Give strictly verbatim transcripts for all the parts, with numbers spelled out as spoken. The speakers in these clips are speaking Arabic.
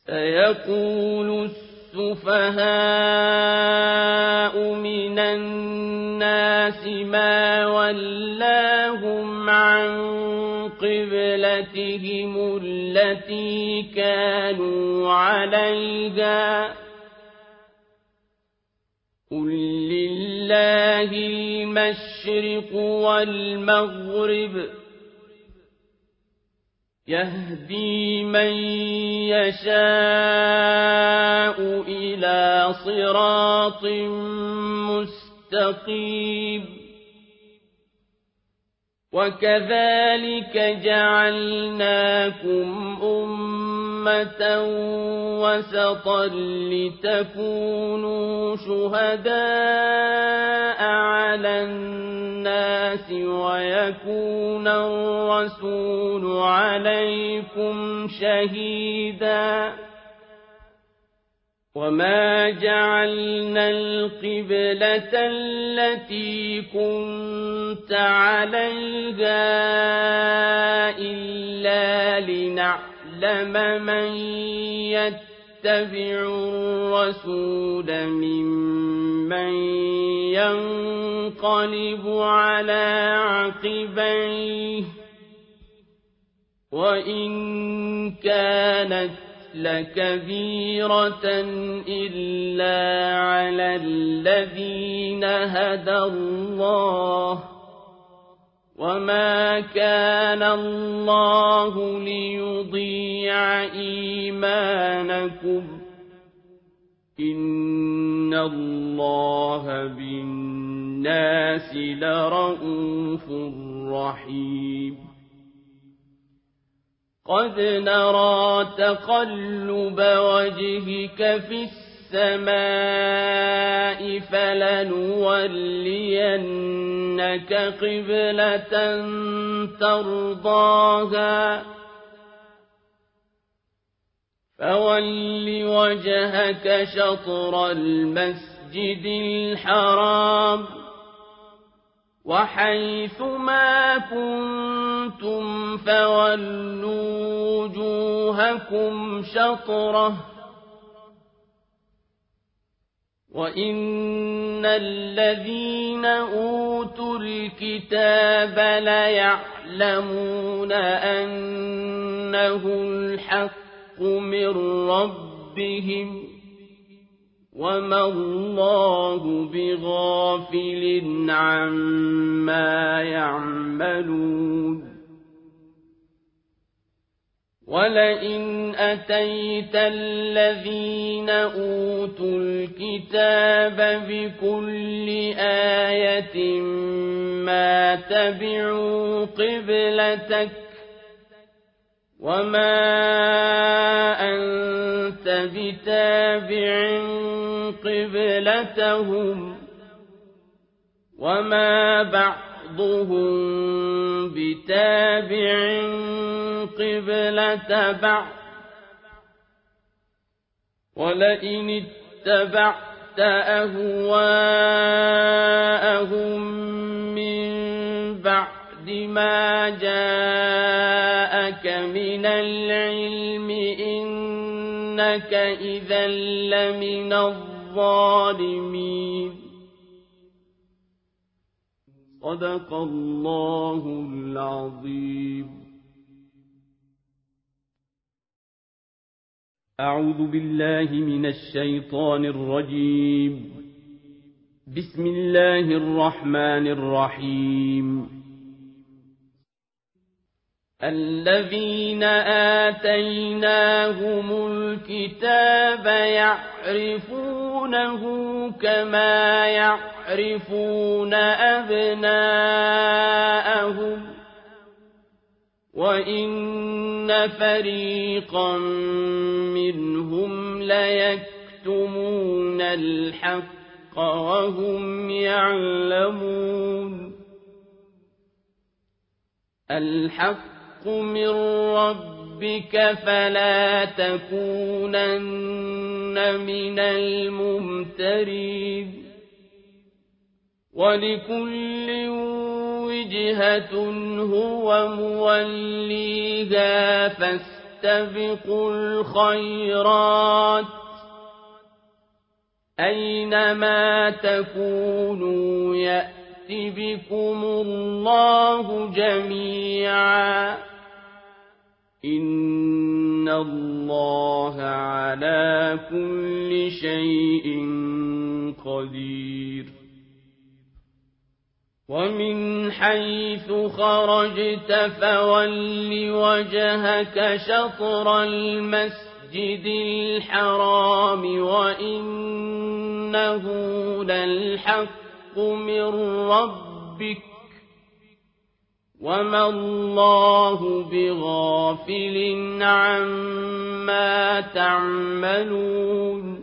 سيقول السفهاء من الناس ما ولاهم عن قبلتهم التي كانوا عليها قل لله المشرق والمغرب يهدي من يشاء إلى صراط مستقيم وكذلك جعلناكم أمة وسطا لتكونوا شهداء على الناس ويكون الرسول عليكم شهيدا وما جعلنا القبلة التي كنت عليها إلا لنعلم من يتبع الرسول ممن ينقلب على عقبيه وإن كانت لكبيرة إلا على الذين هدى الله وما كان الله ليضيع إيمانكم إن الله بالناس لرءوف رحيم قد نرى تقلب وجهك في السماء فلنولينك قبلة ترضاها فول وجهك شطر المسجد الحرام وحيث ما كنتم فولوا وجوهكم شطره وإن الذين أوتوا الكتاب ليعلمون أنه الحق من ربهم وما الله بغافل عما يعملون ولئن أتيت الذين أوتوا الكتاب بكل آية ما تبعوا قبلتك وما أنت بتابع قبلتهم وما بعضهم بتابع قبلة بعض ولئن اتبعت أهواءهم من بعد ما جاءك من العلم إنك إذا لمن الظالمين صدق الله العظيم أعوذ بالله من الشيطان الرجيم بسم الله الرحمن الرحيم الذين آتيناهم الكتاب يعرفونه كما يعرفون أبناءهم وإن فريقا منهم ليكتمون الحق وهم يعلمون الحق من ربك فلا تكونن من الممترين ولكل وجهة هو موليها فاستبقوا الخيرات أينما تكونوا يأت بكم الله جميعا إن الله على كل شيء قدير ومن حيث خرجت فول وجهك شطر المسجد الحرام وإنه للحق من ربك وما الله بغافل عما تعملون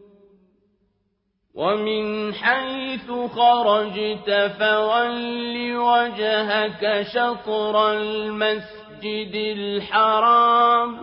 ومن حيث خرجت فول وجهك شطر المسجد الحرام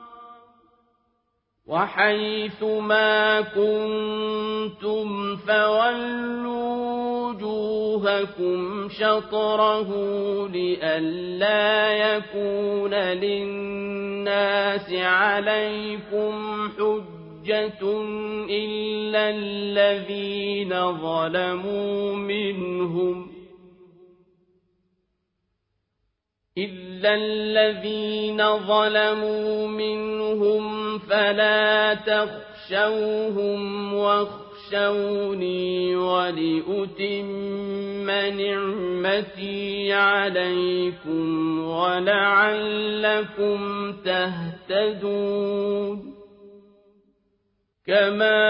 وحيث ما كنتم فولوا وجوهكم شطره لئلا يكون للناس عليكم حجة إلا الذين ظلموا منهم إلا الذين ظلموا منهم فلا تخشوهم واخشوني ولأتم نعمتي عليكم ولعلكم تهتدون كما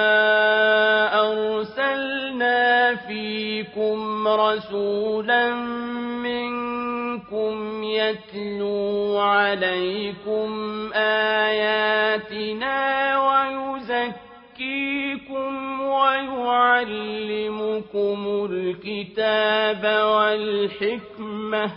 أرسلنا فيكم رسولا منكم يتلو عليكم آياتنا ويزكيكم ويعلمكم الكتاب والحكمة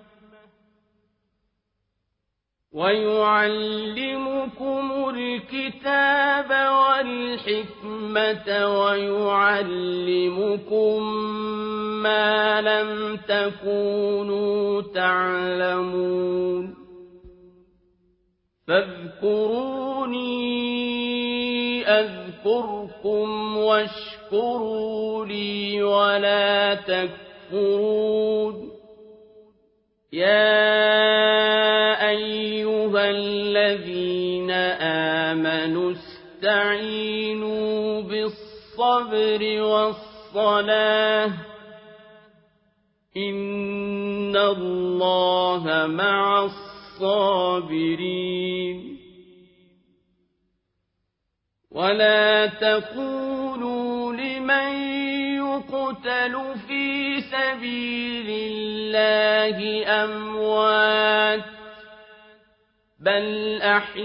ويعلمكم الكتاب والحكمة ويعلمكم ما لم تكونوا تعلمون فاذكروني أذكركم واشكروا لي ولا تكفرون يا أيها الذين آمنوا استعينوا بالصبر والصلاة إن الله مع الصابرين ولا تقولوا لمن يقتل في سبيل الله أموات بل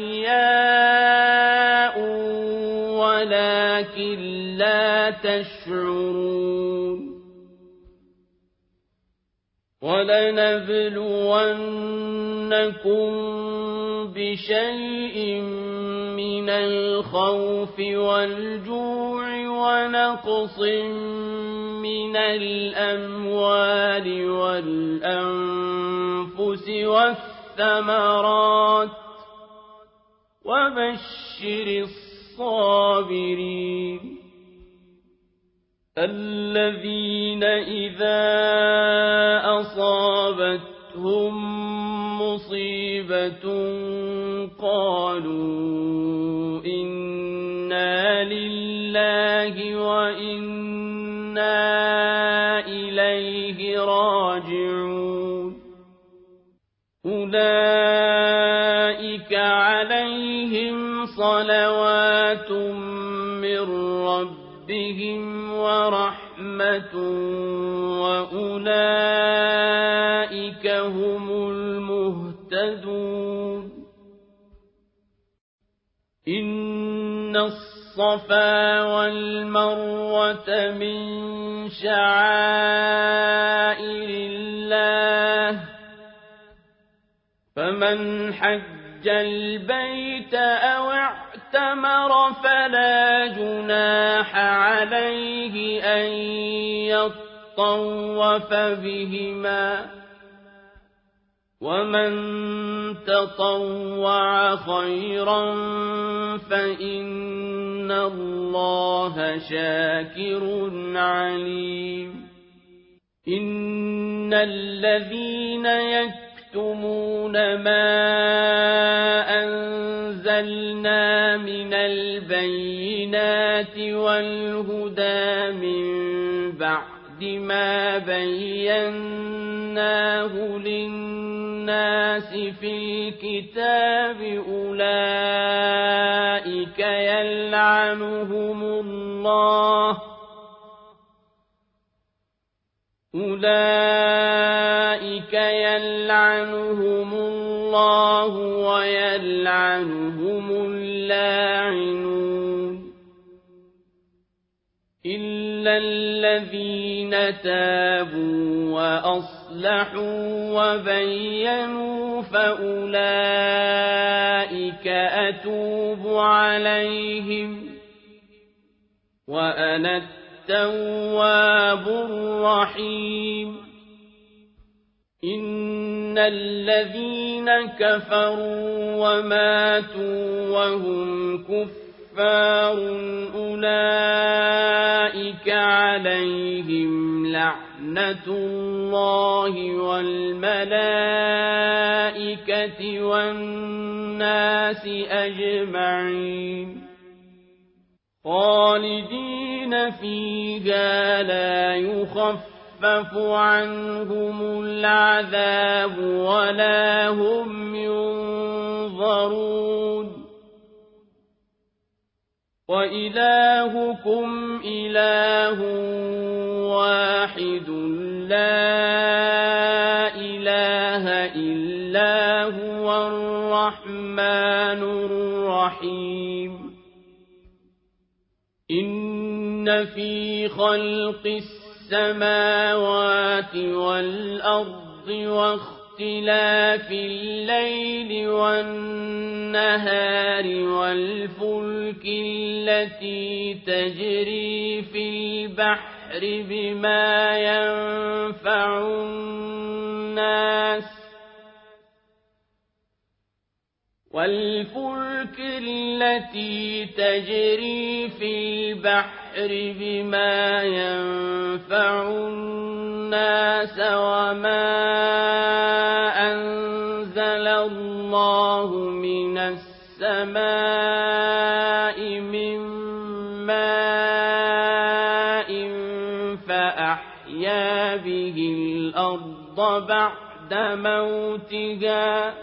أحياء ولكن لا تشعرون ولنبلونكم بشيء من الخوف والجوع ونقص من الأموال والأنفس والثمرات وبشر الصابرين الذين إذا أصابتهم مصيبة قالوا إنا لله وإنا إليه راجعون أولئك عليهم صلوات من ربهم ورحمة وأولئك هم المهتدون إن الصفا والمروة من شعائر الله فمن حج البيت أو اعتمر فلا جناح عليه أن يطوف بهما ومن تطوع خيرا فإن الله شاكر عليم إن الذين يكتمون ما أنزلنا من البينات والهدى من بعد ما بيناه للناس في الكتاب أولئك يلعنهم الله أولئك يلعنهم الله ويلعنهم اللاعنون إلا الذين تابوا وأصلحوا وبينوا فأولئك أتوب عليهم وأنا التواب الرحيم إن الذين كفروا وماتوا وهم كفار أولئك عليهم لعنة الله والملائكة والناس أجمعين خالدين فيها لا يخفف عنهم العذاب ولا هم ينظرون وإلهكم إله واحد لا إله إلا هو الرحمن الرحيم إن في خلق السماوات والأرض واختلاف الليل والنهار والفلك التي تجري في البحر بما ينفع الناس والفلك التي تجري في البحر بما ينفع الناس وما أنزل الله من السماء من ماء فأحيا به الأرض بعد موتها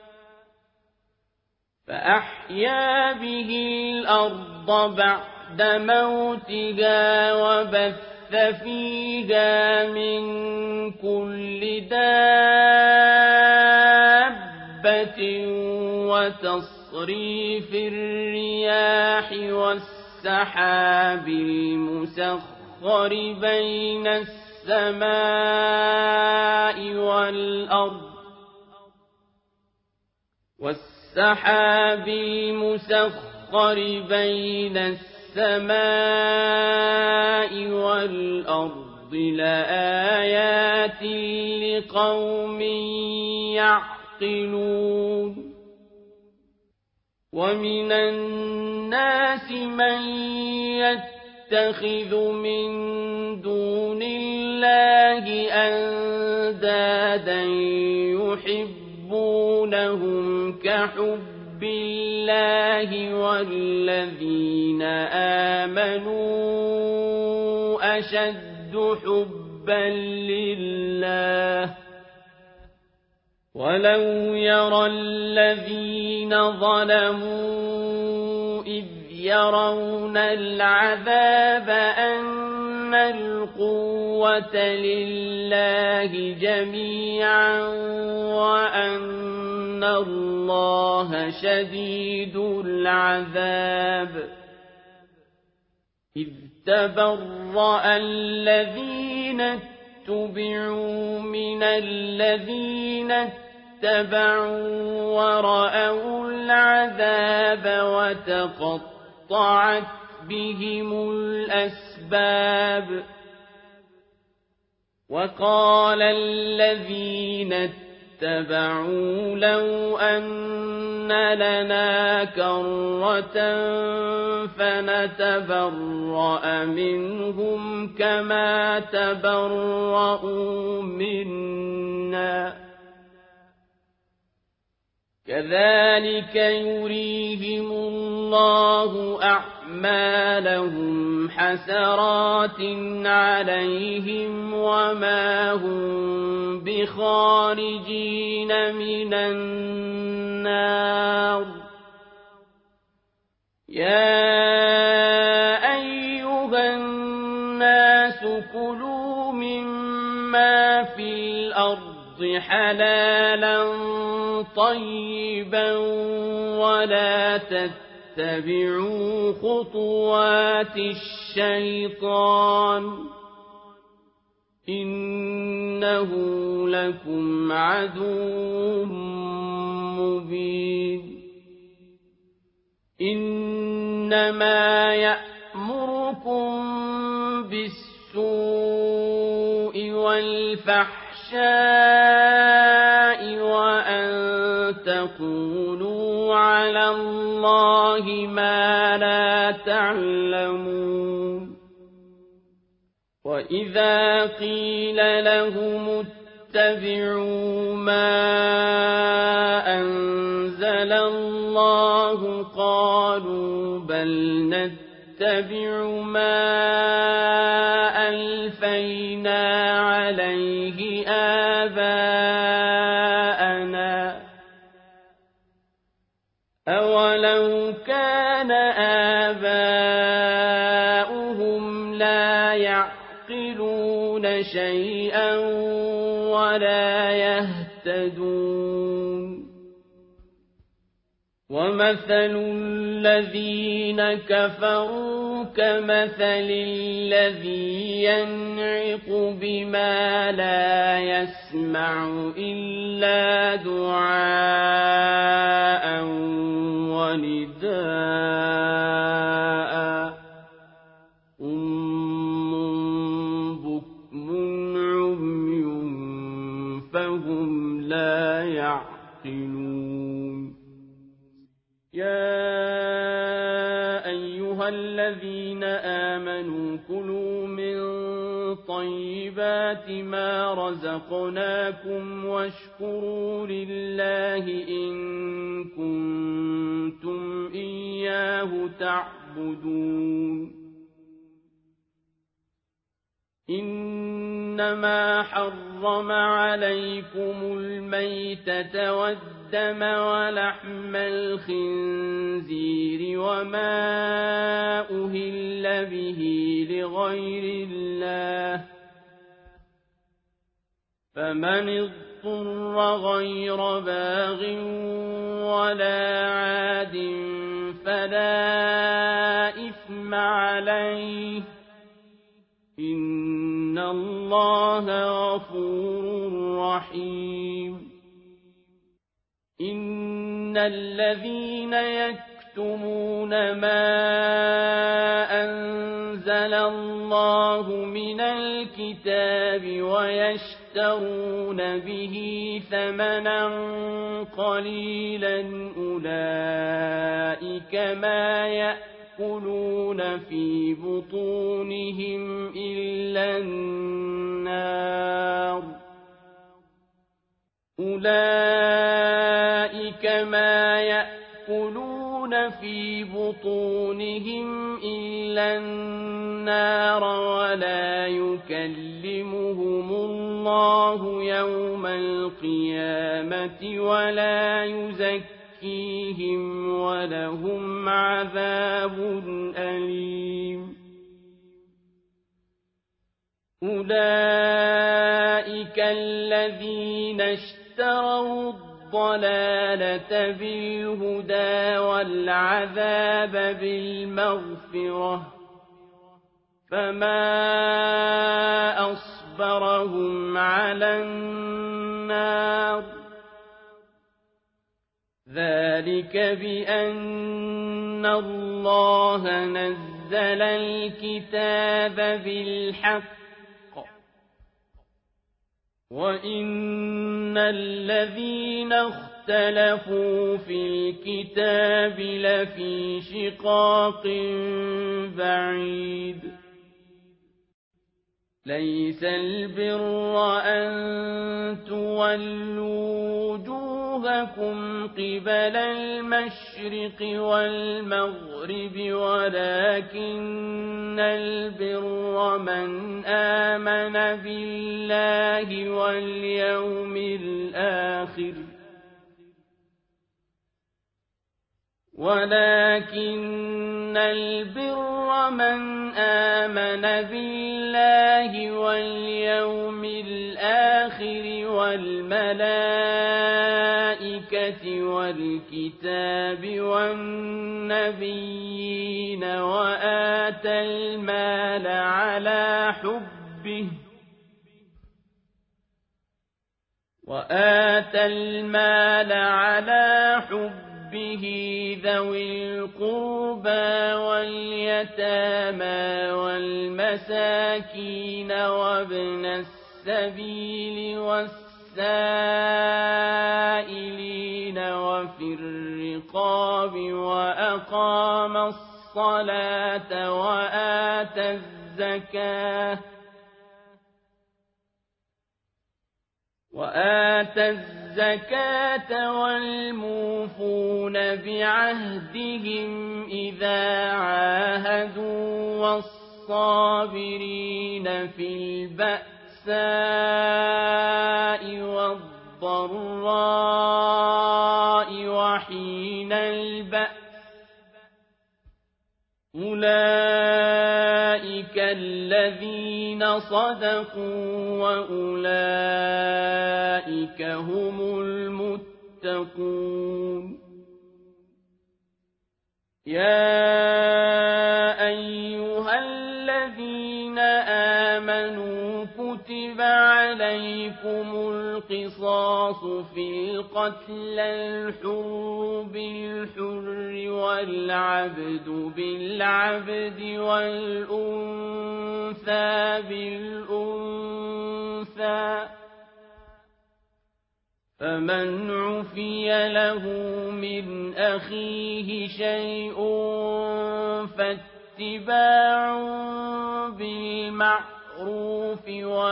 فأحيا به الأرض بعد موتها وبث فيها من كل دابة وتصريف الرياح والسحاب المسخر بين السماء والأرض السحاب المسخر بين السماء والأرض لآيات لقوم يعقلون ومن الناس من يتخذ من دون الله أندادا يحبونهم كحب الله والذين آمنوا أشد حبا لله ولو يرى الذين ظلموا إذ يرون العذاب أن القوة لله جميعا وأن الله شديد العذاب إذ تبرأ الذين اتبعوا من الذين اتبعوا ورأوا العذاب وتقطعت بهم الأسباب وقال الذين اتبعوا لو أن لنا كرة فنتبرأ منهم كما تبرؤوا منا كذلك يريهم الله أعمالهم حسرات عليهم وما هم بخارجين من النار يا أيها الناس كلوا مما في الأرض حلالا طيبا ولا تتبعوا خطوات الشيطان إنه لكم عدو مبين إنما يأمركم بالسوء والفحشاء وأن تقولوا على الله ما لا تعلمون وإذا قيل لهم اتبعوا ما أنزل الله قالوا بل نتبع ما ألفينا عليه آباءنا أولو كان آباؤهم لا يعقلون شيئا ولا يهتدون ومثل الذين كفروا كمثل الذي ينعق بما لا يسمع إلا دعاء ونداء صم بكم عمي فهم لا يعقلون يا أيها الذين آمنوا كلوا من طيبات ما رزقناكم واشكروا لله إن كنتم إياه تعبدون إنما حرم عليكم الميتة والدم ولحم الخنزير وما أهل به لغير الله فمن اضطر غير باغ ولا عاد فلا إثم عليه إن الله غفور رحيم إن الذين يكتمون ما أنزل الله من الكتاب ويشترون به ثمنا قليلا أولئك ما يأكلون في بطونهم إلا النار أولئك ما يأكلون في بطونهم إلا النار ولا يكلمهم الله يوم القيامة ولا يزكيهم ولهم عذاب أليم أولئك الذين اشتروا الضلالة بالهدى والعذاب بالمغفرة فما أصبرهم على النار ذلك بأن الله نزل الكتاب بالحق وَإِنَّ الَّذِينَ اخْتَلَفُوا فِي الْكِتَابِ لَفِي شِقَاقٍ بَعِيدٍ لَيْسَ الْبِرَّ أَن تُوَلُّوا وُجُوهَكُمْ قِبَلَ الْمَشْرِقِ وَالْمَغْرِبِ وَلَكِنَّ الْبِرَّ مَنْ آمَنَ بِاللَّهِ وَالْيَوْمِ الْآخِرِ ولكن البر من آمن بالله واليوم الآخر والملائكة والكتاب والنبيين وآتى المال على حبه وآتى المال على حبه به ذوي القربى واليتامى والمساكين وابن السبيل والسائلين وفي الرقاب وأقام الصلاة وآتى الزكاة وآتى الزكاة والموفون بعهدهم إذا عاهدوا والصابرين في البأساء والضراء وحين البأس أولئك الذين صدقوا وأولئك هم المتقون يا أيها الذين آمنوا كتب عليكم القصاص في القتل الحر بالحر والعبد بالعبد والأنثى بالأنثى فمن عفي له من أخيه شيء فاتباع بالمعروف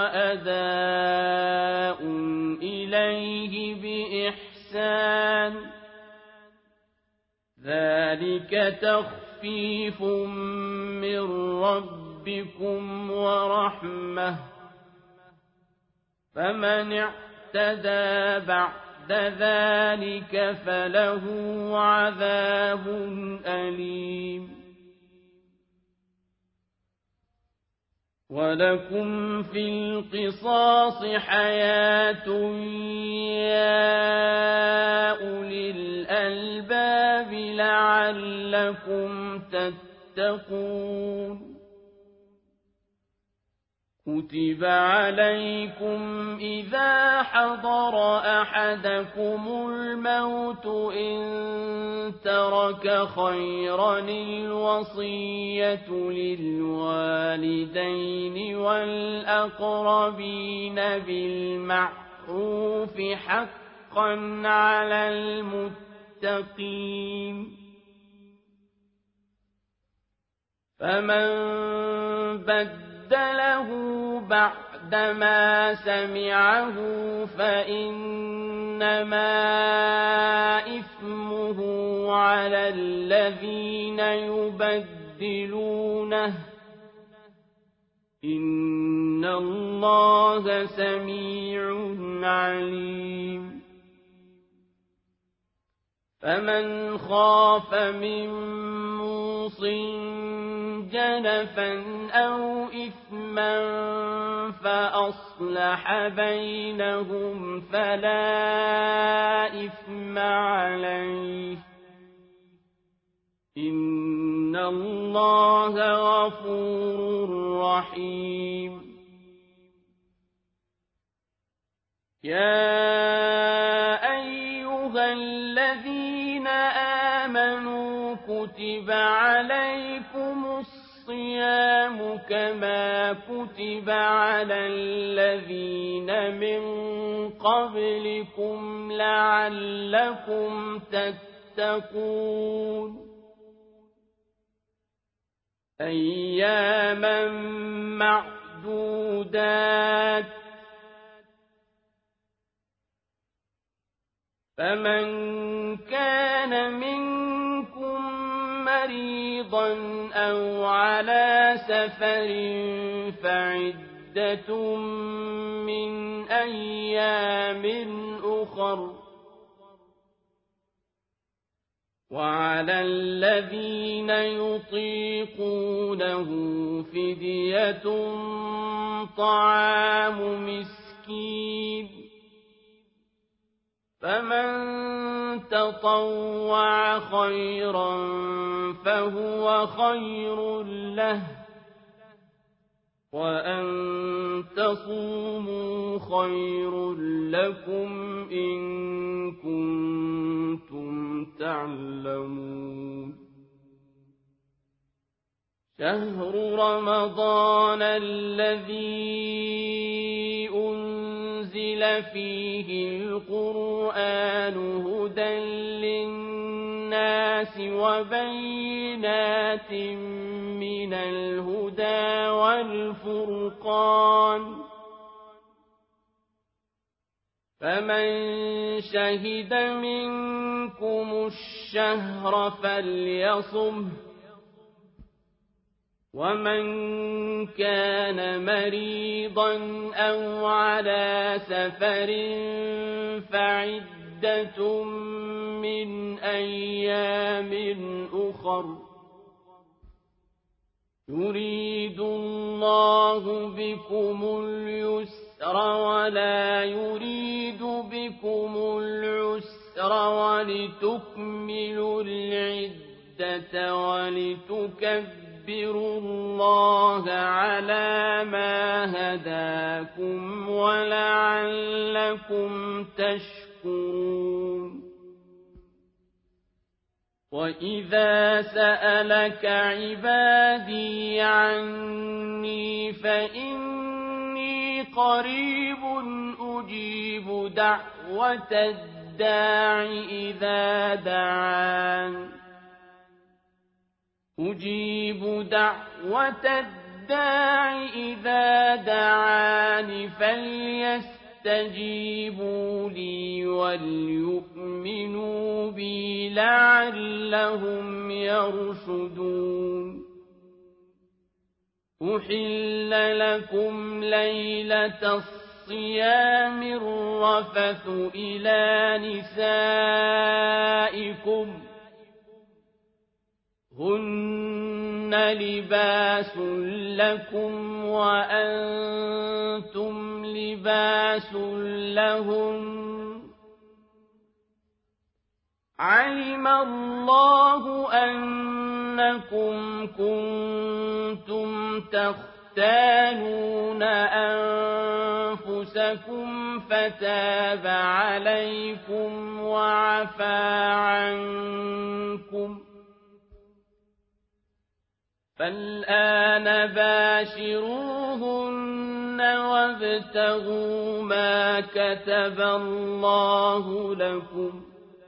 وأداء إليه بإحسان ذلك تخفيف من ربكم ورحمة فمن اعتدى بعد ذلك فله عذاب أليم ولكم في القصاص حياة يا أولي الألباب لعلكم تتقون كتب عليكم إذا حضر أحدكم الموت إن ترك خيرا الوصية للوالدين والأقربين بالمعروف حقا على المتقين فمن بدله بعدما سمعه فإنما إثمه على الذين يبدلونه إن الله سميع عليم فمن خاف من موصٍ جنفا أو إثما فأصلح بينهم فلا إثم عليه إن الله غفور رحيم يا أيها الذين آمنوا كتب عليكم الصيام الصيام كما كتب على الذين من قبلكم لعلكم تتقون أياما معدودات فمن كان منكم مريضا أو على سفر فعدة من أيام أخر وعلى الذين يطيقونه فدية طعام مسكين فمن تطوع خيرا فهو خير له وأن تصوموا خير لكم إن كنتم تعلمون شهر رمضان الذي أنزل فيه القرآن هدى للناس وبينات من الهدى والفرقان فمن شهد منكم الشهر فليصمه ومن كان مريضا أو على سفر فعدة من أيام أخر يريد الله بكم اليسر ولا يريد بكم العسر ولتكملوا العدة ولتكبروا اذكروا الله على ما هداكم ولعلكم تشكرون وإذا سألك عبادي عني فإني قريب أجيب دعوة الداع إذا دعان أجيب دعوة الداع إذا دعان فليستجيبوا لي وليؤمنوا بي لعلهم يرشدون أحل لكم ليلة الصيام الرفث إلى نسائكم هن لباس لكم وأنتم لباس لهن علم الله أنكم كنتم تختانون أنفسكم فتاب عليكم وعفى عنكم فالآن باشروهن وابتغوا ما كتب الله لكم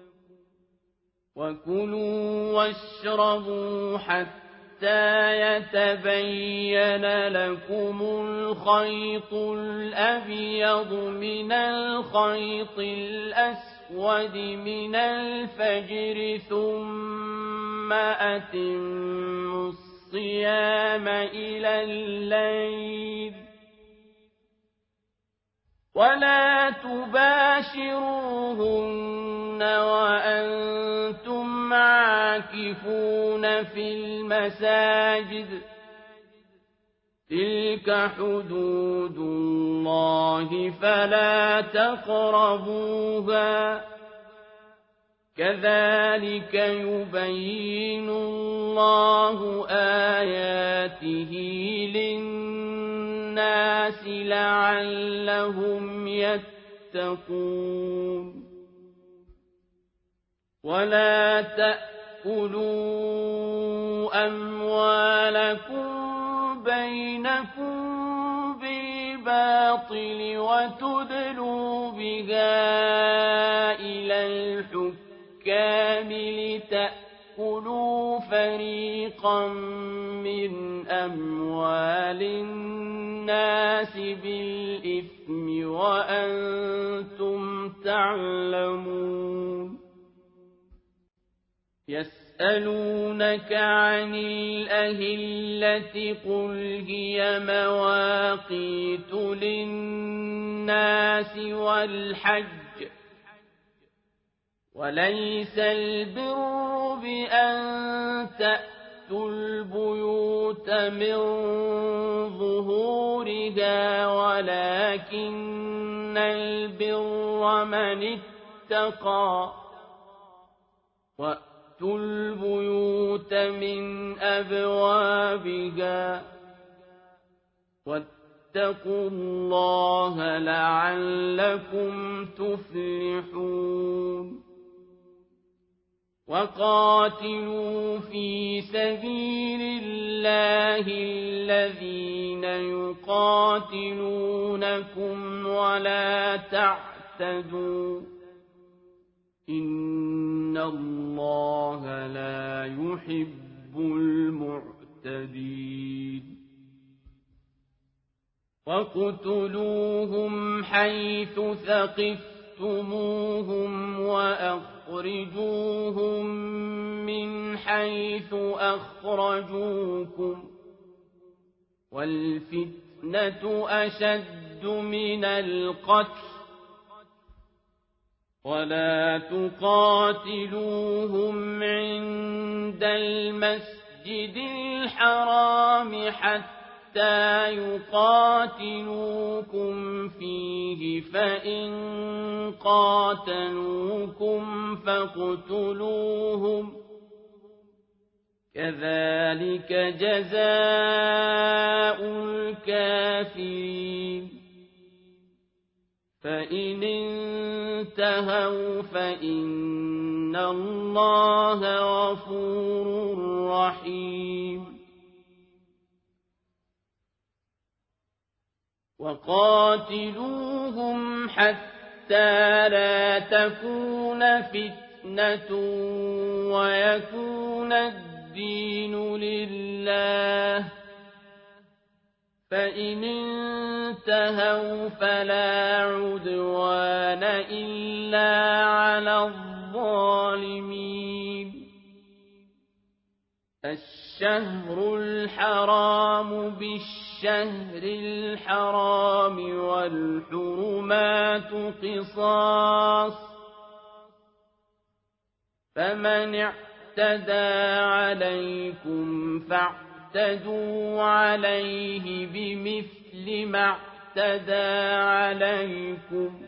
وكلوا واشربوا حتى يتبين لكم الخيط الأبيض من الخيط الأسود من الفجر ثم أتموا الصيام إلى الليل ولا تباشروهن وأنتم عاكفون في المساجد تلك حدود الله فلا تقربوها كذلك يبين الله آياته للناس لعلهم يتقون ولا تأكلوا أموالكم بينكم بالباطل وتدلوا بها إلى الحكام لتأكلوا فريقا من أموال الناس بالإثم وأنتم تعلمون يسألونك عن الأهلة قل هي مواقيت للناس والحج وليس البر بأن تأتوا البيوت من ظهورها ولكن البر من اتقى وأتوا البيوت من أبوابها واتقوا الله لعلكم تفلحون وقاتلوا في سبيل الله الذين يقاتلونكم ولا تعتدوا إن الله لا يحب المعتدين وَاقْتُلُوهُمْ حَيْثُ ثَقِفْتُمُوهُمْ وَأَخْرِجُوهُمْ مِنْ حَيْثُ أَخْرَجُوكُمْ وَالْفِتْنَةُ أَشَدُّ مِنَ الْقَتْلِ وَلَا تُقَاتِلُوهُمْ عِندَ الْمَسْجِدِ الْحَرَامِ حَتَّى حتى يقاتلوكم فيه فإن قاتلوكم فاقتلوهم كذلك جزاء الكافرين فإن انتهوا فإن الله غفور رحيم وقاتلوهم حتى لا تكون فتنة ويكون الدين لله فإن انتهوا فلا عدوان إلا على الظالمين الشهر الحرام بالشهر الشهر الحرام والحرمات قصاص فمن اعتدى عليكم فاعتدوا عليه بمثل ما اعتدى عليكم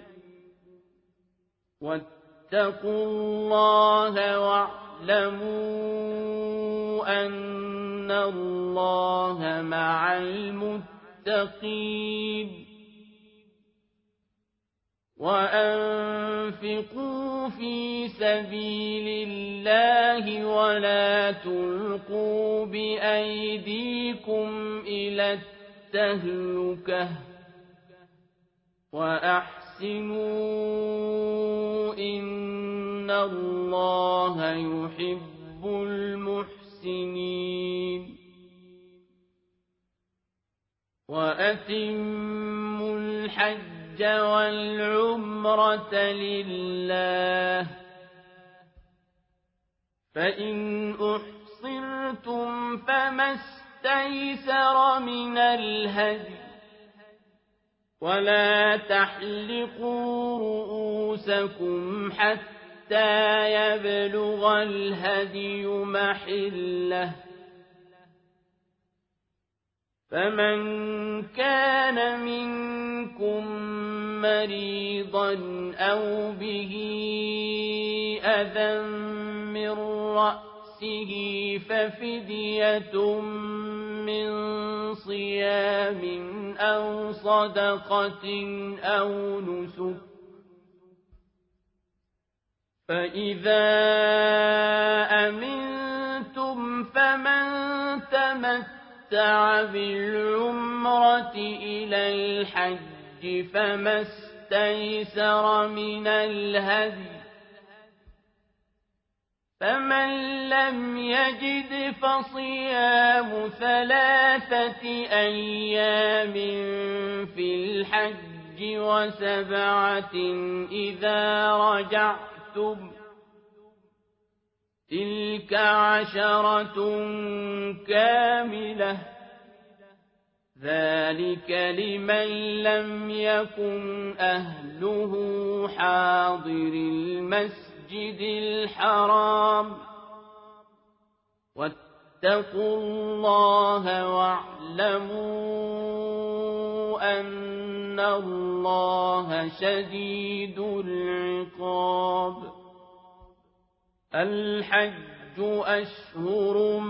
واتقوا الله واعلموا أن إن الله مع المتقين وأنفقوا في سبيل الله ولا تلقوا بأيديكم إلى التهلكة وأحسنوا إن الله يحب المحسنين وأتموا الحج والعمرة لله فإن أحصرتم فما استيسر من الهدي ولا تحلقوا رؤوسكم حتى يبلغ الهدي محله فمن كان منكم مريضا أو به أذى من رأسه ففدية من صيام أو صدقة أو نسك فإذا أمنتم أفضتم فمن تمتع بالعمرة إلى الحج فما استيسر من الهدي فمن لم يجد فصيام ثلاثة أيام في الحج وسبعة إذا رجعتم تلك عشرة كاملة ذلك لمن لم يكن أهله حاضر المسجد الحرام واتقوا الله واعلموا أن الله شديد العقاب الحج أشهر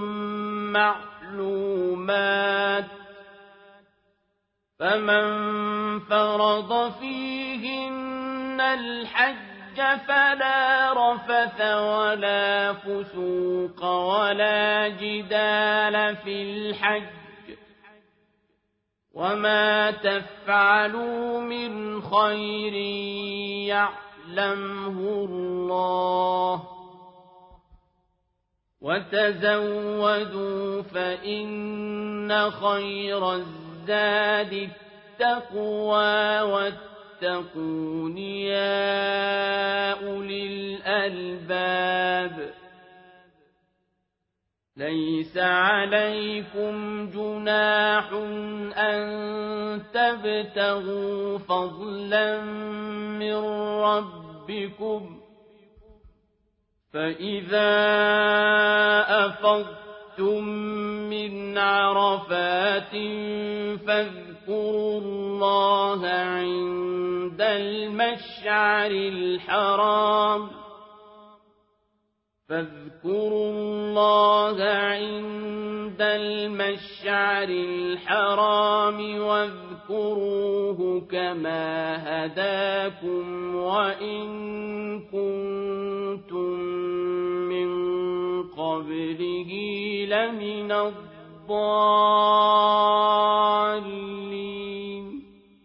معلومات فمن فرض فيهن الحج فلا رفث ولا فسوق ولا جدال في الحج وما تفعلوا من خير يعلمه الله وتزودوا فإن خير الزاد التقوى واتقون يا أولي الألباب ليس عليكم جناح أن تبتغوا فضلا من ربكم فإذا أفضتم من عرفات فاذكروا الله عند المشعر الحرام فاذكروا الله عند المشعر الحرام واذكروه كما هداكم وإن كنتم من قبله لمن الضالين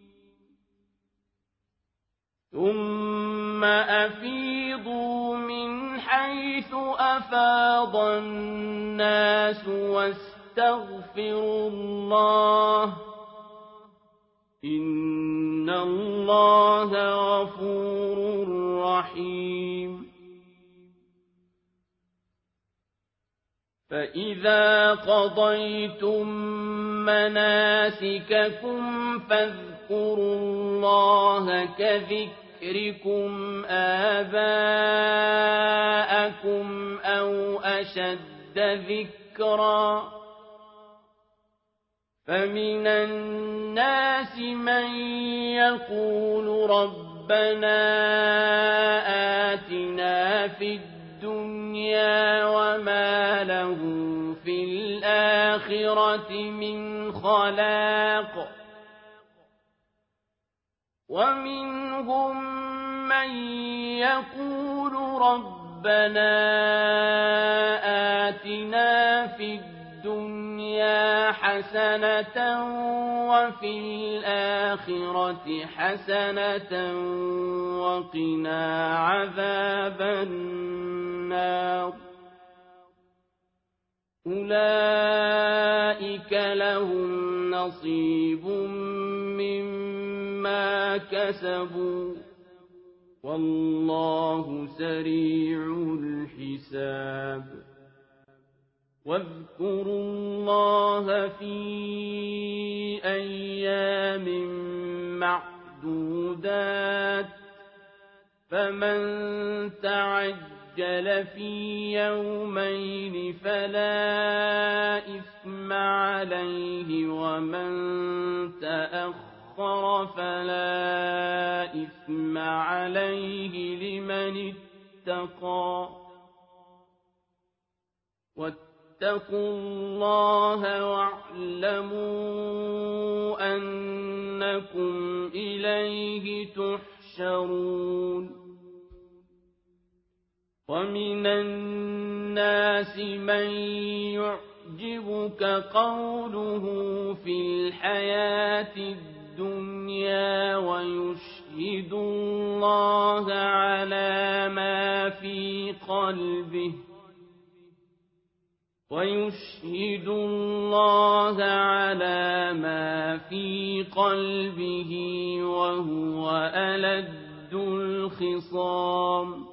ثم أفيضوا من حيث أفاض الناس واستغفروا الله إن الله غفور رحيم فإذا قضيتم مناسككم فاذكروا الله كذكركم آباءكم أو أشد ذكرا فمن الناس من يقول ربنا آتنا في الدنيا وما له في الآخرة من خلاق ومنهم من يقول ربنا آتنا في الدنيا حسنة وفي الآخرة حسنة وقنا عذاب النار أولئك لهم نصيب مما كسبوا والله سريع الحساب واذكروا الله في أيام معدودات فمن تعجل في يومين فلا إثم عليه ومن تأخر فلا إثم عليه لمن اتقى واتقوا الله واعلموا أنكم إليه تحشرون ومن الناس من يعجبك قوله في الحياة الدنيا ويشهد الله على ما في قلبه ويشهد الله على ما في قلبه وهو ألد الخصام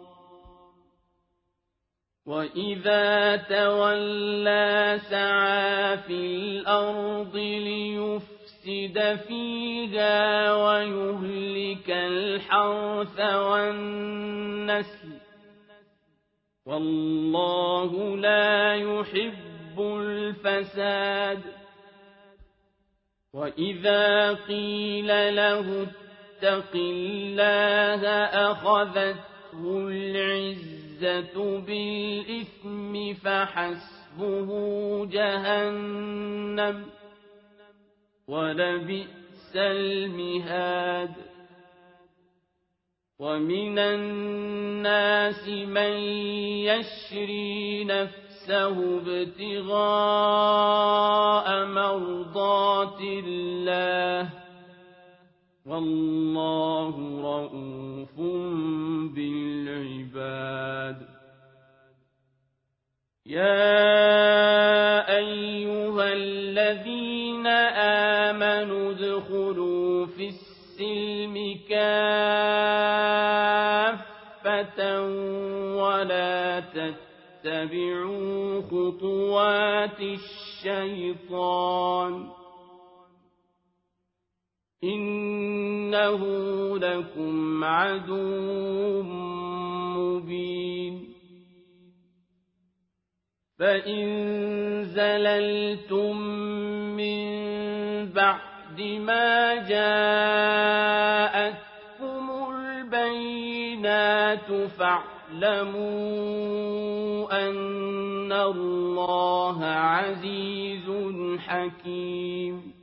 وإذا تولى سعى في الأرض ليفسد فيها ويهلك الحرث والنسل والله لا يحب الفساد وإذا قيل له اتق الله أخذته العزة بالإثم فحسبه جهنم ولبئس المهاد ومن الناس من يشري نفسه ابتغاء مرضات الله والله رؤوف بالعباد يا أيها الذين آمنوا ادخلوا في السلم كافة ولا تتبعوا خطوات الشيطان إنه لكم عدو مبين فإن زللتم من بعد ما جاءتكم البينات فاعلموا أن الله عزيز حكيم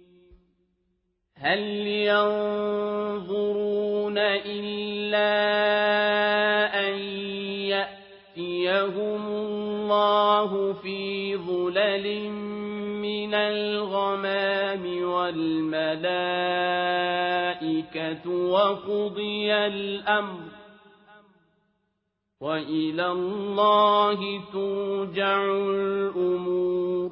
هل ينظرون إلا أن يأتيهم الله في ظلل من الغمام والملائكة وقضي الأمر وإلى الله ترجع الأمور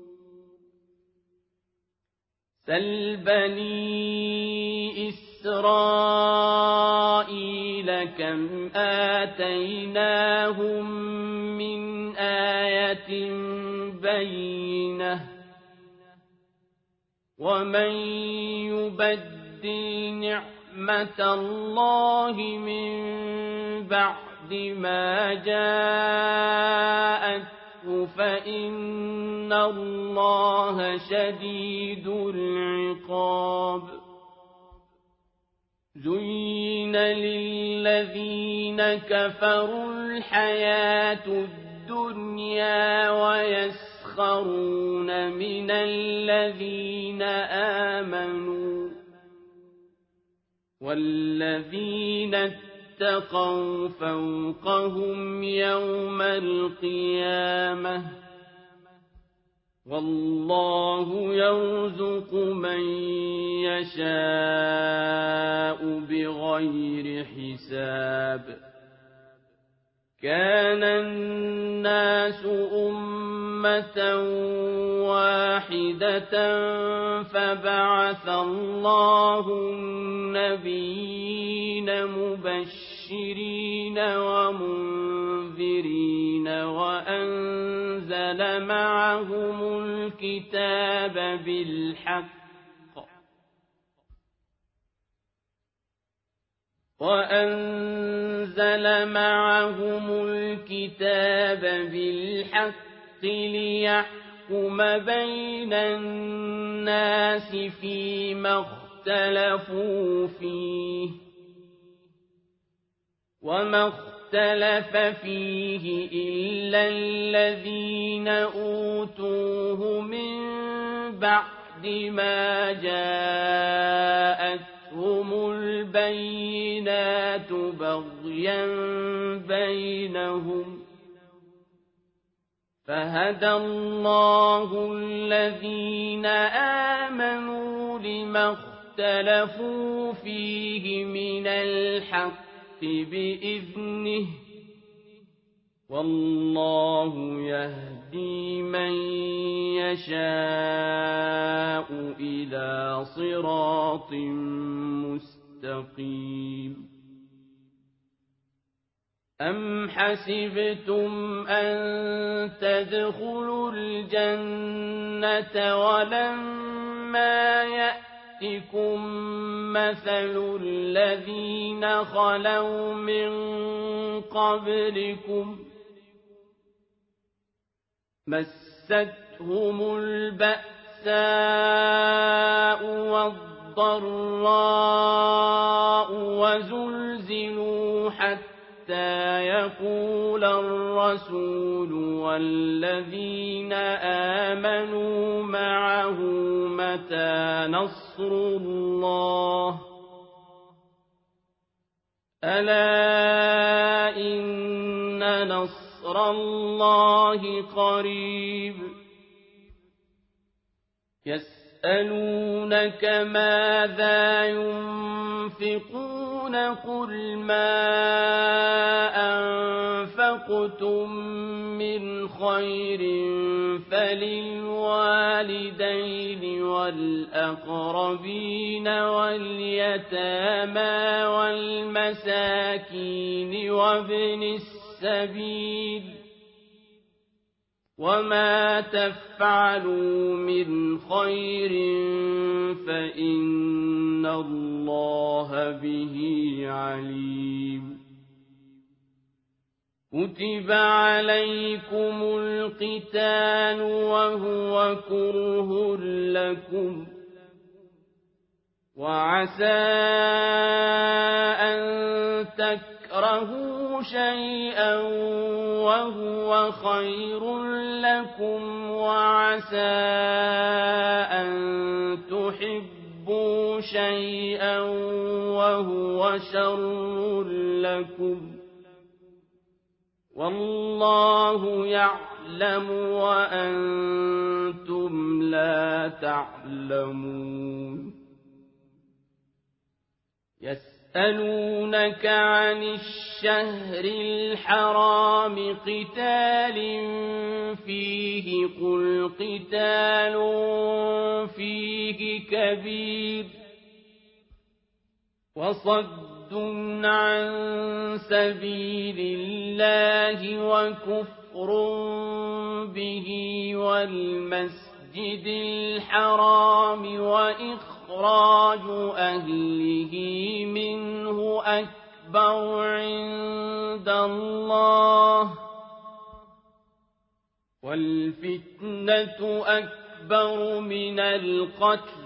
سل بني إسرائيل كم آتيناهم من آية بينة ومن يبدل نعمة الله من بعد ما جاءت فإن الله شديد العقاب زين للذين كفروا الحياة الدنيا ويسخرون من الذين آمنوا والذين اتقوا فوقهم يوم القيامة والله يرزق من يشاء بغير حساب كان الناس أمة واحدة فبعث الله النبيين مبشرين ومنذرين وأنزل معهم الكتاب بالحق وأنزل معهم الكتاب بالحق ليحكم بين الناس فيما اختلفوا فيه وما اختلف فيه إلا الذين أوتوه من بعد ما جاءتهم البينة بالبينات بغيا بينهم فهدى الله الذين آمنوا لما اختلفوا فيه من الحق بإذنه والله يهدي من يشاء إلى صراط مستقيم أم حسبتم أن تدخلوا الجنة ولما يأتكم مثل الذين خلوا من قبلكم مستهم البأساء والضراء وزلزلوا حتى يقول الرسول والذين آمنوا معه متى نصر الله ألا إن نصر الله قريب يسألونك ماذا ينفقون قل ما أنفقتم من خير فللوالدين والأقربين واليتامى والمساكين وابن السبيل وما تفعلوا من خير فإن الله به عليم كتب عليكم القتال وهو كره لكم وعسى أن تكرهوا شيئا وهو خير لكم وعسى أن تحبوا شيئا وهو شر لكم والله يعلم وأنتم لا تعلمون يسألونك عن الشهر الحرام قتال فيه قل قتال فيه كبير وصد عن سبيل الله وكفر به والمسجد الحرام وإخراج أهله منه أكبر عند الله والفتنة أكبر من القتل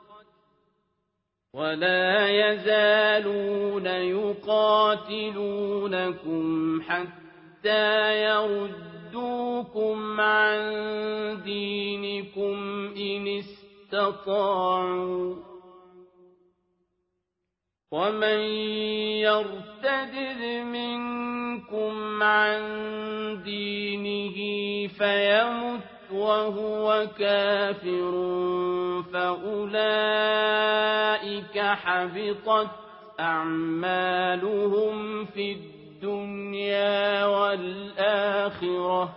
ولا يزالون يقاتلونكم حتى يردوكم عن دينكم إن استطاعوا ومن يرتد منكم عن دينه فيمت وهو كافر فأولئك حبطت أعمالهم في الدنيا والآخرة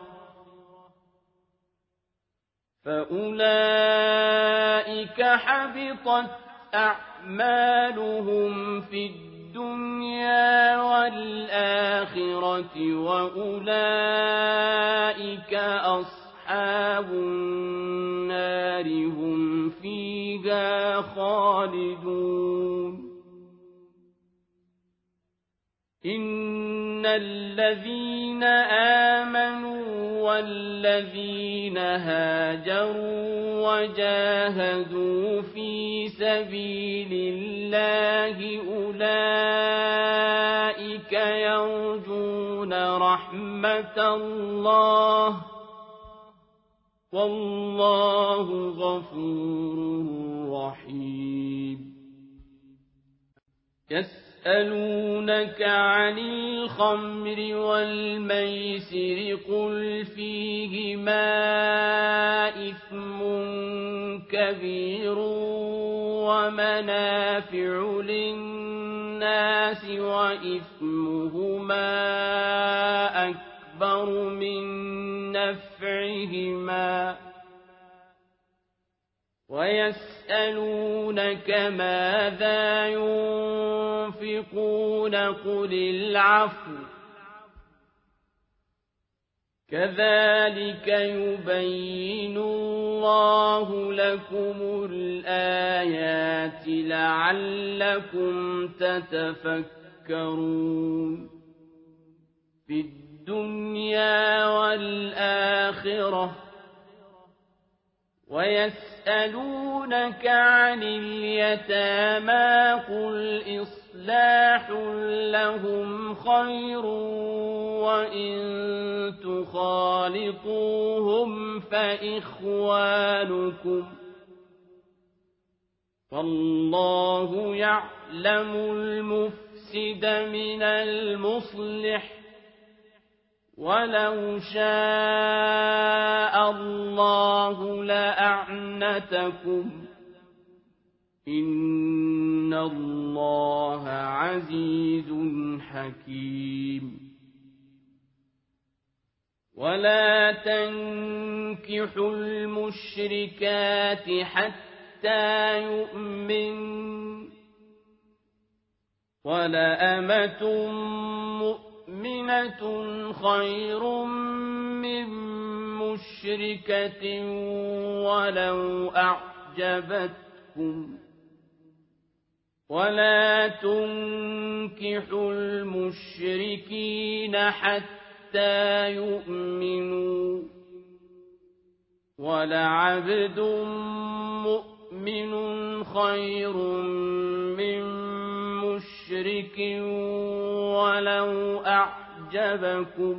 فأولئك حبطت أعمالهم في الدنيا والآخرة وأولئك أصحاب النار هم فيها خالدون إن الذين آمنوا والذين هاجروا وجاهدوا في سبيل الله أولئك يرجون رحمة الله والله غفور رحيم يسألونك عن الخمر والميسر قل فيهما إثم كبير ومنافع للناس وإثمهما أكبر من نفعهما ويسألونك ماذا ينفقون قل العفو كذلك يبين الله لكم الآيات لعلكم تتفكرون في الدنيا والآخرة ويسألونك عن اليتامى قل إصلاح لهم خير وإن تخالطوهم فإخوانكم فالله يعلم المفسد من المصلح ولو شاء الله لأعنتكم إن الله عزيز حكيم ولا تنكحوا المشركات حتى يؤمن ولأمة مؤمنة خير من مشركة ولو أعجبتكم ولا تنكحوا المشركين حتى يؤمنوا ولعبد مؤمن خير من مشرك ولو أعجبكم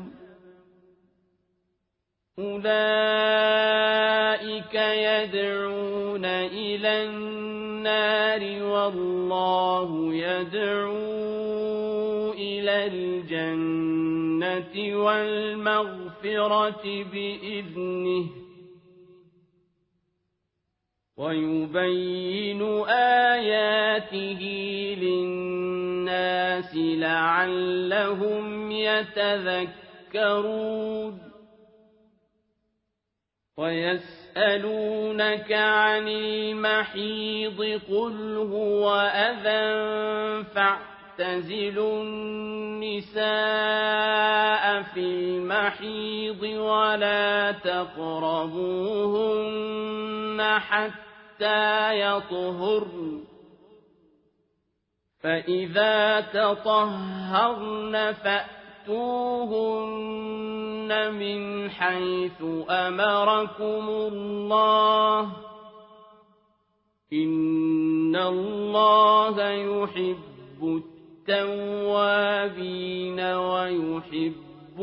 أولئك يدعون إلى النار والله يدعو إلى الجنة والمغفرة بإذنه ويبين آياته للناس لعلهم يتذكرون ويسألونك عن المحيض قل هو أذى فاعتزلوا النساء في المحيض ولا تقربوهن حتى يطهرن فإذا تطهرن فأتوهن من حيث أمركم الله إن الله يحب التوابين ويحب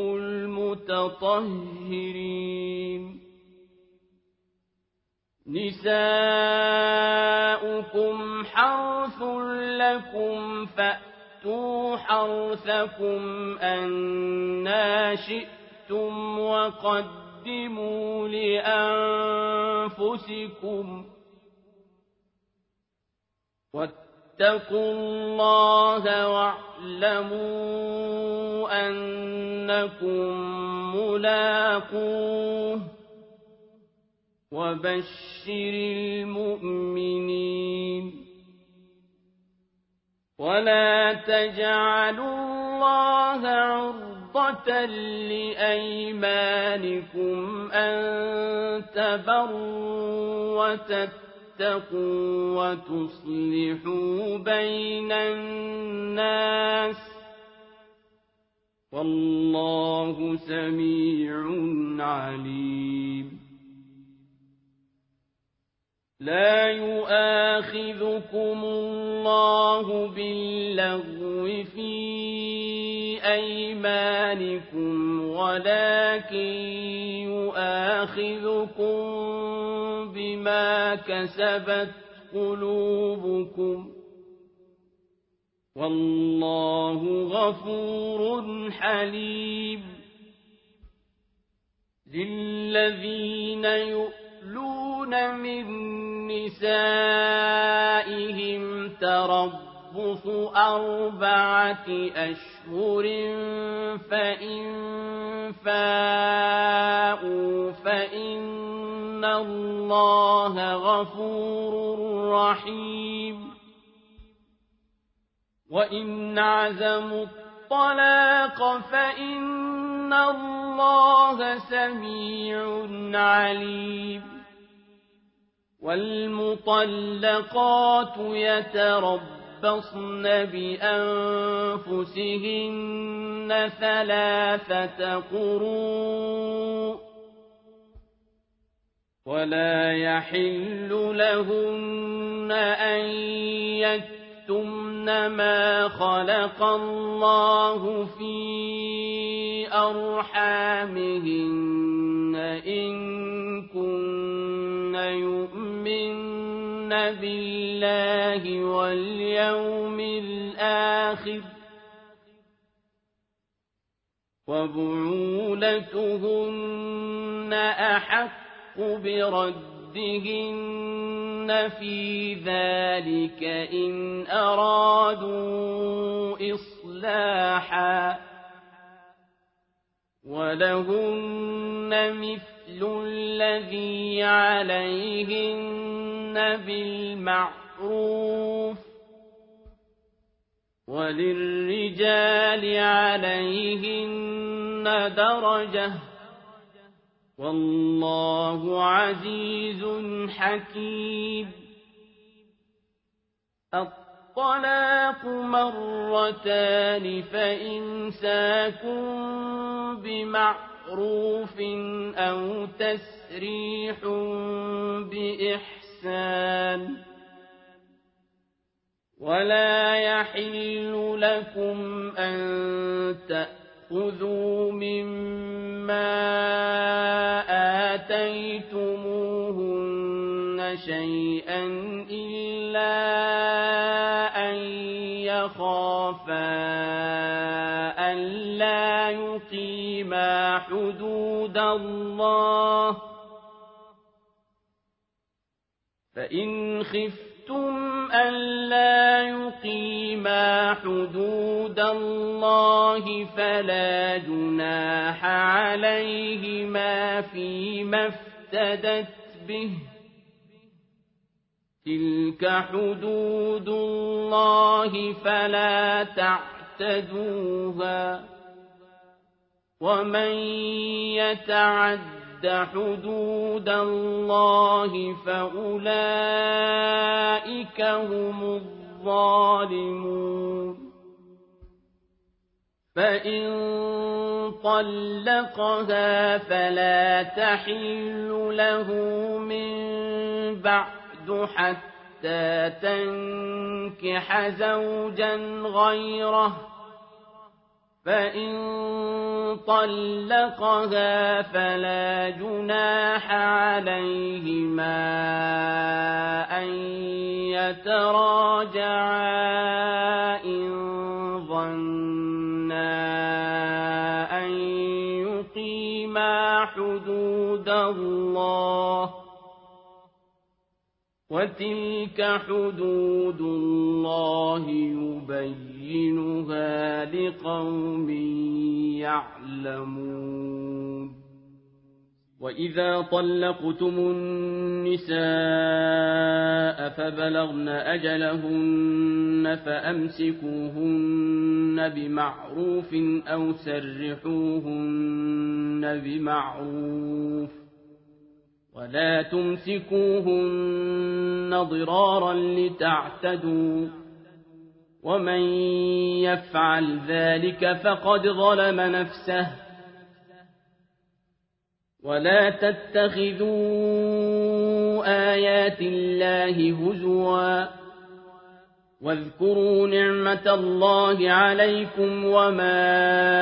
المتطهرين نساؤكم حرث لكم فأتوا حرثكم أنى شئتم وقدموا لأنفسكم واتقوا الله واعلموا أنكم ملاقوه وبشر المؤمنين ولا تجعلوا الله عرضة لأيمانكم أن تبروا وتتقوا وتصلحوا بين الناس والله سميع عليم لا يؤاخذكم الله باللغو في أيمانكم ولكن يؤاخذكم بما كسبت قلوبكم والله غفور حليم للذين يؤلون من نسائهم تربص أربعة أشهر فإن فاءوا فإن الله غفور رحيم وإن عزموا الطلاق فإن الله سميع عليم والمطلقات يتربصن بأنفسهن ثلاثة قروء ولا يحل لهن أن يكتمن ما خلق الله في أرحامهن إن كن يؤمن بالله واليوم الآخر وبعولتهن أحق بردهن في ذلك إن أرادوا إصلاحا ولهن مثل الذي عليهن بالمعروف وللرجال عليهن درجة والله عزيز حكيم الطلاق مرتان فإمساك بمعروف أو تسريح بإحسان ولا يحل لكم أن تأخذوا مما آتيتموهن شيئا إلا أن يخافا ألا يقيما حدود الله فإن خفتم ألا يقيما حدود الله فلا جناح عليهما فيما افتدت به تلك حدود الله فلا تعتدوها ومن يتعد حدود الله فأولئك هم الظالمون فإن طلقها فلا تحل له من بعد حتى تنكح زوجا غيره فإن طلقها فلا جناح عليهما أن يتراجعا إن ظنا أن يقيما حدود الله وتلك حدود الله يبينها لقوم يعلمون وإذا طلقتم النساء فبلغن أجلهن فأمسكوهن بمعروف أو سرحوهن بمعروف ولا تمسكوهن ضرارا لتعتدوا ومن يفعل ذلك فقد ظلم نفسه ولا تتخذوا آيات الله هزوا واذكروا نعمة الله عليكم وما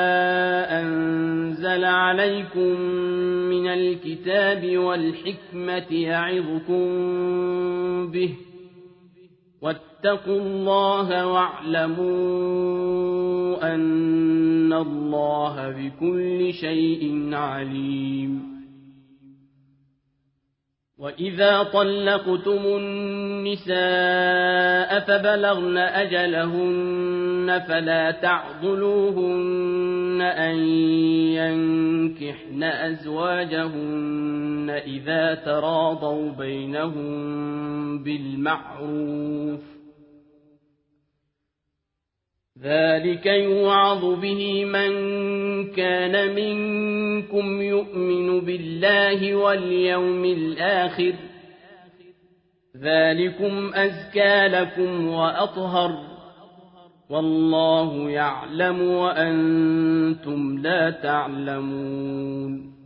أنزل عليكم من الكتاب والحكمة يعظكم به واتقوا الله واعلموا أن الله بكل شيء عليم. وإذا طلقتم النساء فبلغن أجلهن فلا تعضلوهن أن ينكحن أزواجهن إذا تراضوا بينهم بالمعروف، ذلك يوعظ به من كان منكم يؤمن بالله واليوم الآخر، ذلكم أزكى لكم وأطهر، والله يعلم وأنتم لا تعلمون.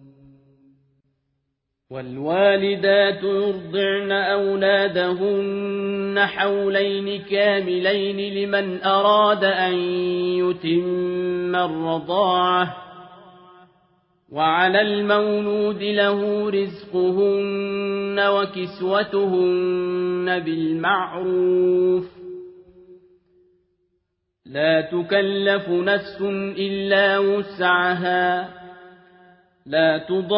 والوالدات يرضعن أولادهن حولين كاملين لمن أراد أن يتم الرضاعة، وعلى المولود له رزقهن وكسوتهن بالمعروف، لا تكلف نفس إلا وسعها، لا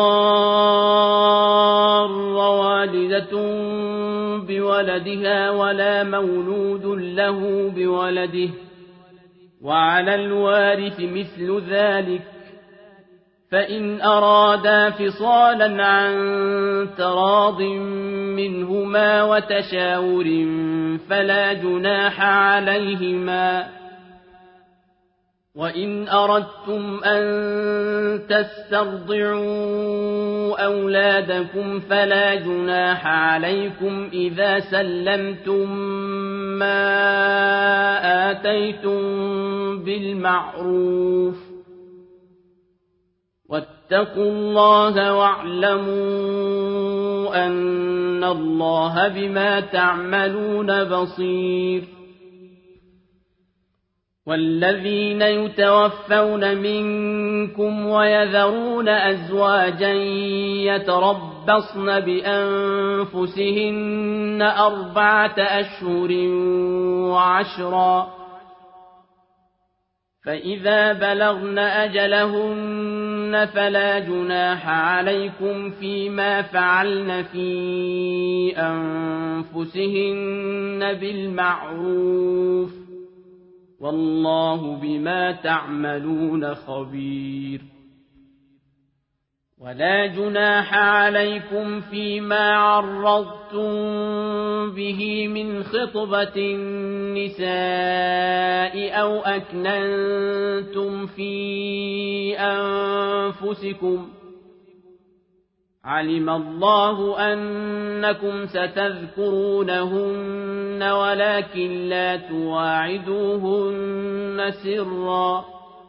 تضار والدة بولدها ولا مولود له بولده، وعلى الوارث مثل ذلك، فإن أرادا فصالا عن تراض منهما وتشاور فلا جناح عليهما. وإن أردتم أن تسترضعوا أولادكم فلا جناح عليكم إذا سلمتم ما آتيتم بالمعروف، واتقوا الله واعلموا أن الله بما تعملون بصير. والذين يتوفون منكم ويذرون أزواجا يتربصن بأنفسهن أربعة أشهر وعشرا، فإذا بلغن أجلهن فلا جناح عليكم فيما فعلن في أنفسهن بالمعروف، والله بما تعملون خبير. ولا جناح عليكم فيما عرضتم به من خطبة النساء أو أكننتم في أنفسكم، علم الله أنكم ستذكرونهن ولكن لا تواعدوهن سرا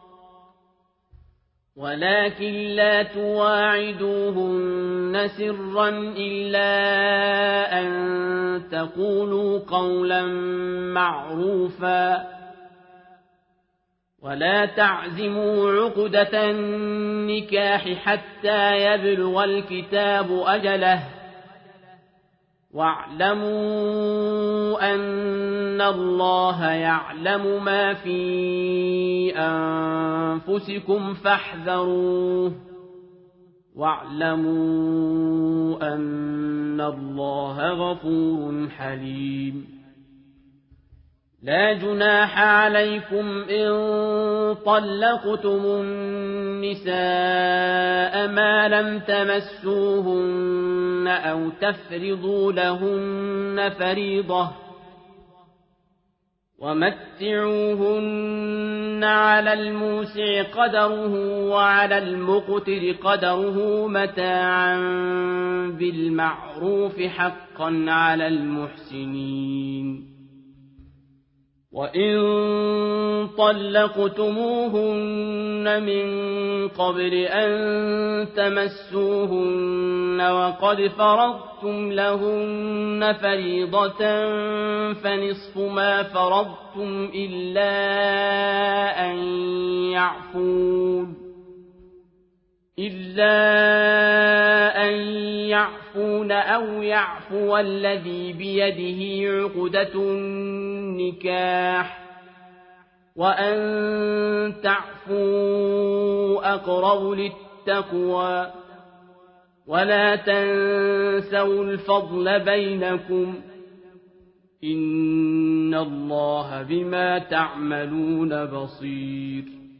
ولكن لا تواعدوهن سرا إلا أن تقولوا قولا معروفا، ولا تعزموا عقدة النكاح حتى يبلغ الكتاب أجله، واعلموا أن الله يعلم ما في أنفسكم فاحذروه، واعلموا أن الله غفور حليم. لا جناح عليكم إن طلقتم النساء ما لم تمسوهن أو تفرضوا لهن فريضة، ومتعوهن على الموسع قدره وعلى المقتر قدره متاعا بالمعروف حقا على المحسنين. وإن طلقتموهن من قبل أن تمسوهن وقد فرضتم لهن فريضة فنصف ما فرضتم إلا أن يعفون، إلا أن يعفون أو يعفو الذي بيده عقدة النكاح وأن تعفوا أقرب للتقوى ولا تنسوا الفضل بينكم إن الله بما تعملون بصير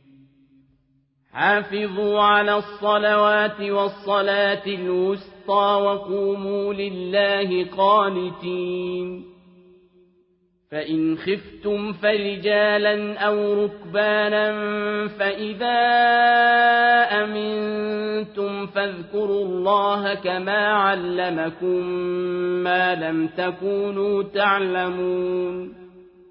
حافظوا على الصلوات والصلاة الوسطى وقوموا لله قانتين فإن خفتم فرجالا أو ركبانا فإذا أمنتم فاذكروا الله كما علمكم ما لم تكونوا تعلمون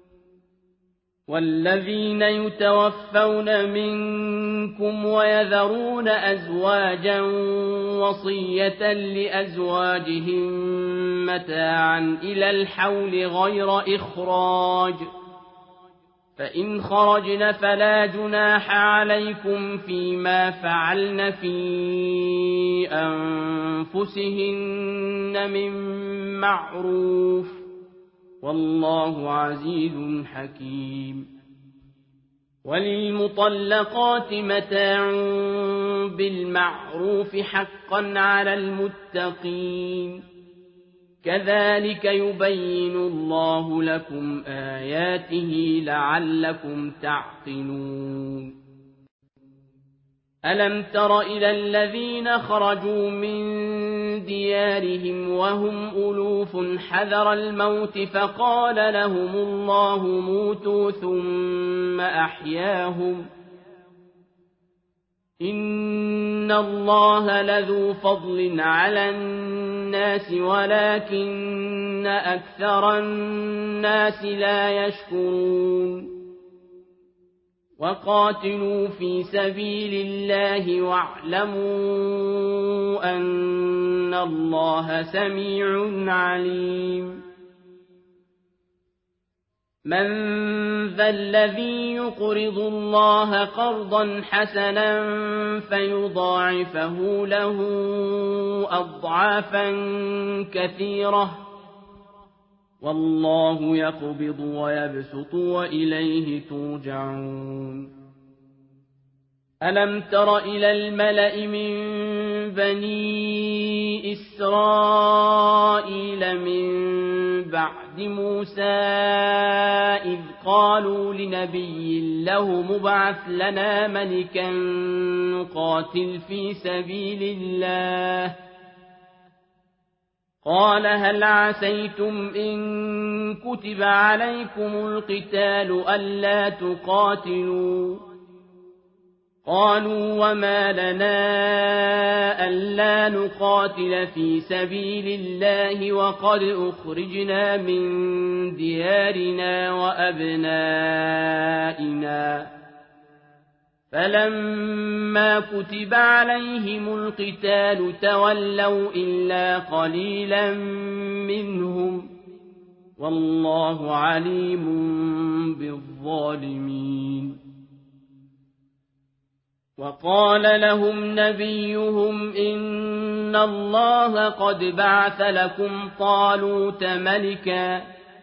والذين يتوفون منكم ويذرون أزواجا وصية لأزواجهم متاعا إلى الحول غير إخراج فإن خرجن فلا جناح عليكم فيما فعلن في أنفسهن من معروف والله عزيز حكيم وللمطلقات متاع بالمعروف حقا على المتقين كذلك يبين الله لكم آياته لعلكم تعقلون ألم تر إلى الذين خرجوا من ديارهم وهم ألوف حذر الموت فقال لهم الله موتوا ثم أحياهم إن الله لذو فضل على الناس ولكن أكثر الناس لا يشكرون وقاتلوا في سبيل الله واعلموا أن الله سميع عليم من ذا الذي يقرض الله قرضا حسنا فيضاعفه له أضعافا كثيرة والله يقبض ويبسط وإليه ترجعون ألم تر إلى الملأ من بني إسرائيل من بعد موسى إذ قالوا لنبي له مبعث لنا ملكا نقاتل في سبيل الله قال هل عسيتم إن كتب عليكم القتال ألا تقاتلوا قالوا وما لنا ألا نقاتل في سبيل الله وقد أخرجنا من ديارنا وأبنائنا فلما كتب عليهم القتال تولوا إلا قليلا منهم والله عليم بالظالمين وقال لهم نبيهم إن الله قد بعث لكم طالوت ملكا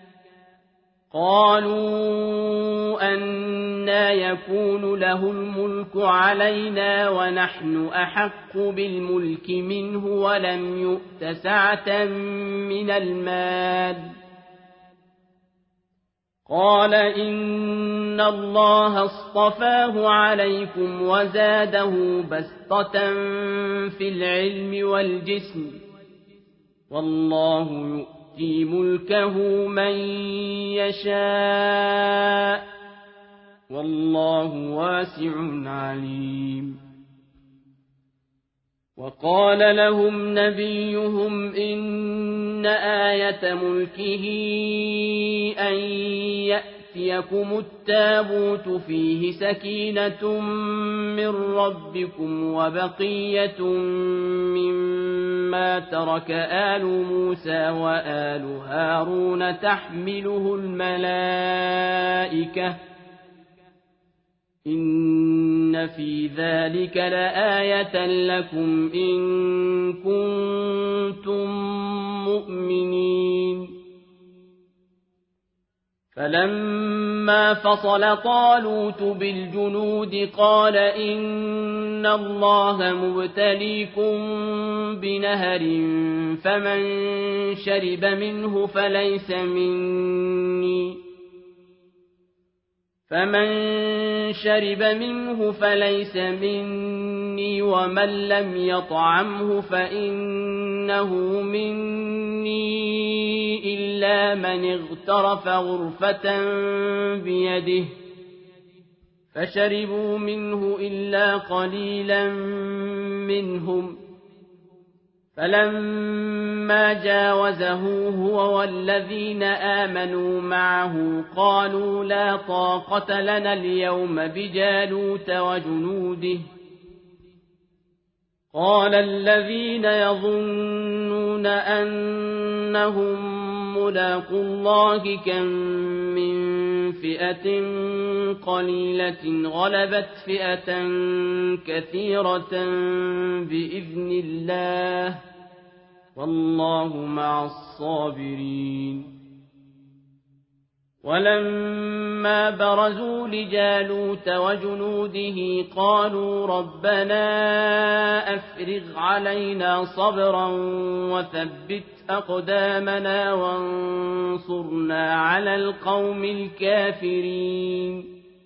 قالوا أنى يكون له الملك علينا ونحن أحق بالملك منه ولم يؤت سعة من المال قال إن الله اصطفاه عليكم وزاده بسطة في العلم والجسم والله يؤتي ملكه من يشاء والله واسع عليم وقال لهم نبيهم إن آية ملكه أن يأتيكم التابوت فيه سكينة من ربكم وبقية مما ترك آل موسى وآل هارون تحمله الملائكة إن في ذلك لآية لكم إن كنتم مؤمنين فلما فصل طالوت بالجنود قال إن الله مبتليكم بنهر فمن شرب منه فليس مني فمن شرب منه فليس مني ومن لم يطعمه فإنه مني إلا من اغترف غرفة بيده فشربوا منه إلا قليلا منهم فلما جاوزه هو والذين آمنوا معه قالوا لا طاقة لنا اليوم بجالوت وجنوده قال الذين يظنون أنهم ملاقو الله كم من فئة قليلة غلبت فئة كثيرة بإذن الله والله مع الصابرين ولما برزوا لجالوت وجنوده قالوا ربنا أفرغ علينا صبرا وثبت أقدامنا وانصرنا على القوم الكافرين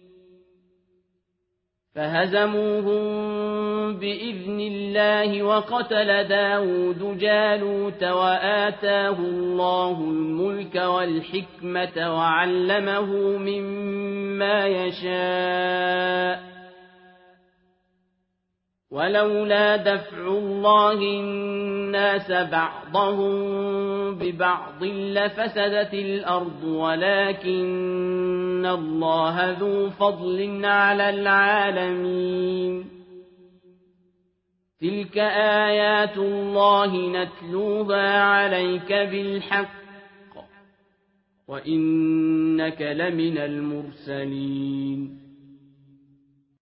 فهزموهم بإذن الله وقتل داود جالوت وآتاه الله الملك والحكمة وعلمه مما يشاء ولولا دفع الله الناس بعضهم ببعض لفسدت الأرض ولكن الله ذو فضل على العالمين تلك آيات الله نتلوها عليك بالحق وإنك لمن المرسلين